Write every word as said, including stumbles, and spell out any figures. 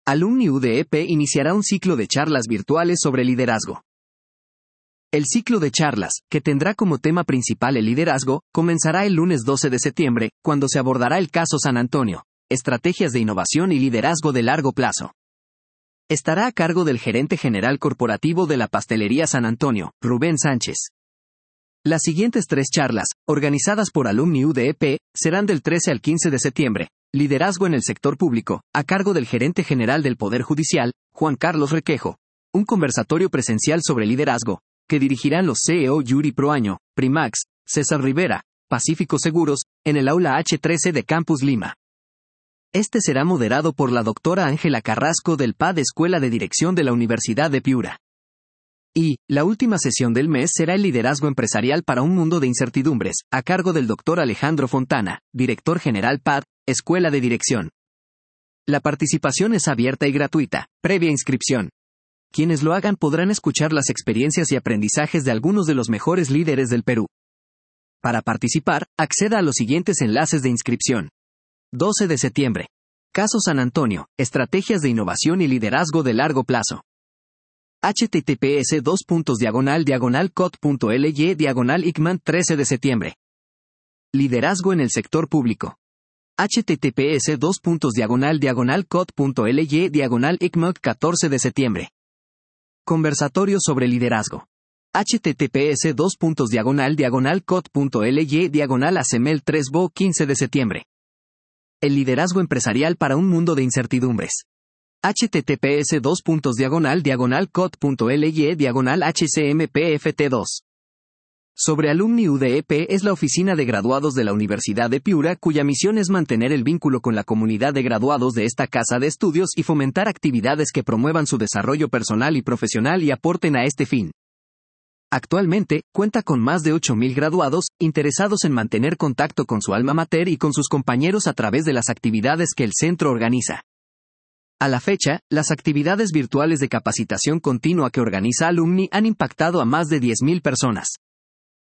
Alumni U D E P iniciará un ciclo de charlas virtuales sobre liderazgo. El ciclo de charlas, que tendrá como tema principal el liderazgo, comenzará el lunes doce de septiembre, cuando se abordará el caso San Antonio, estrategias de innovación y liderazgo de largo plazo. Estará a cargo del gerente general corporativo de la Pastelería San Antonio, Rubén Sánchez. Las siguientes tres charlas, organizadas por Alumni U D E P, serán del trece al quince de septiembre. Liderazgo en el sector público, a cargo del gerente general del Poder Judicial, Juan Carlos Requejo. Un conversatorio presencial sobre liderazgo, que dirigirán los C E O Yuri Proaño, Primax, César Rivera, Pacífico Seguros, en el aula H trece de Campus Lima. Este será moderado por la doctora Ángela Carrasco del P A D Escuela de Dirección de la Universidad de Piura. Y, la última sesión del mes será el liderazgo empresarial para un mundo de incertidumbres, a cargo del doctor Alejandro Fontana, director general P A D, Escuela de Dirección. La participación es abierta y gratuita, previa inscripción. Quienes lo hagan podrán escuchar las experiencias y aprendizajes de algunos de los mejores líderes del Perú. Para participar, acceda a los siguientes enlaces de inscripción. doce de septiembre. Caso San Antonio, estrategias de innovación y liderazgo de largo plazo. https dos puntos diagonal diagonal cot.ly diagonal icman trece de septiembre. Liderazgo en el sector público. https dos puntos diagonal diagonal cot.ly diagonal icman catorce de septiembre. Conversatorio sobre liderazgo. https dos puntos diagonal diagonal cot.ly diagonal acmel tres bo quince de septiembre. El liderazgo empresarial para un mundo de incertidumbres. https dos puntos diagonal diagonal cot.ly diagonal hcmpft dos. Sobre Alumni U D E P es la oficina de graduados de la Universidad de Piura, cuya misión es mantener el vínculo con la comunidad de graduados de esta casa de estudios y fomentar actividades que promuevan su desarrollo personal y profesional y aporten a este fin. Actualmente, cuenta con más de ocho mil graduados, interesados en mantener contacto con su alma mater y con sus compañeros a través de las actividades que el centro organiza. A la fecha, las actividades virtuales de capacitación continua que organiza Alumni han impactado a más de diez mil personas.